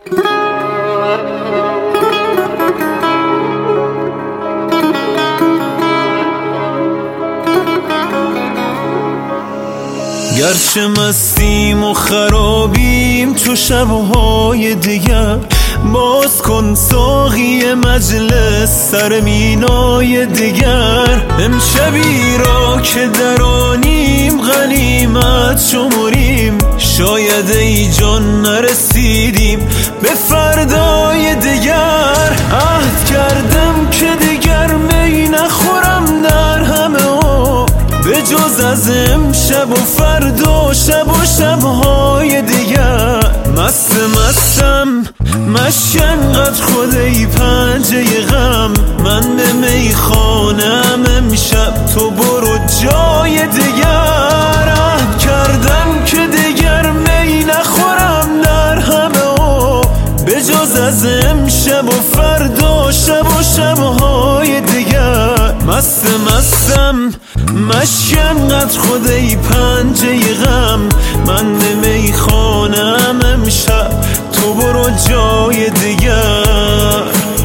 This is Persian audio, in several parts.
گرچه مستیم و خرابیم چو شبهای دیگر، باز کن ساقی مجلس سر مینای دیگر. امشبی را که درانیم غنیمت شمریم، شاید ای جان نرسیدیم به فردای دیگر. عهد کردم که دیگر می نخورم در همه عمر، به جز از امشب و فردا شب و شبهای دیگر. مستم مشکن قد خود ای پنجه غم، من به میخانم امشب تو برو جای دیگر. عهد کردم که دیگر می نخورم در همه عمر، به جز از امشب و فردا شب و شبهای دیگر. مستم مشکن قد خود ای پنجه غم، من به میخانم امشب تو برو جای دیگر.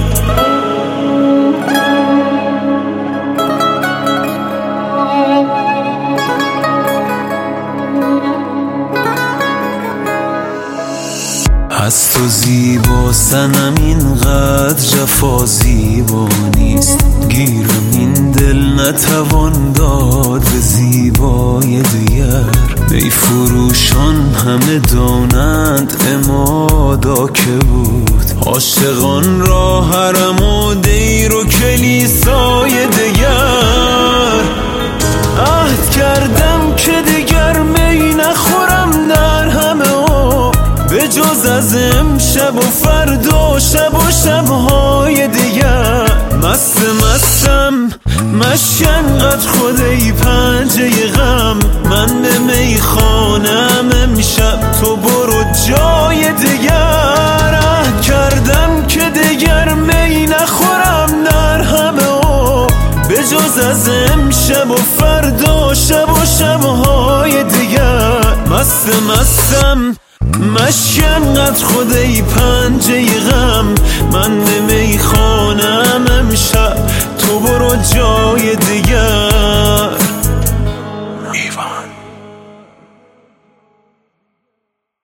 از تو زیبا سنم اینقدر جفا زیبا نیست، گیرم این دل نتوان داد به زیبای دیگر. ای فروشان همه دانند امادا که بود، عاشقان را حرم و دیر و کلیسای دیگر. عهد کردم که دیگر می نخورم در همه عمر، به جز از امشب و فردا شب و شبهای دیگر. مستم مشکن قد خود ای پنجه غم، من به میخانم امشب تو برو جای دیگر. عهد کردم که دیگر می نخورم در همه عمر، به جز از امشب و فردا شب و شبهای دیگر. مستم مشکن قد خود ای پنجه غم،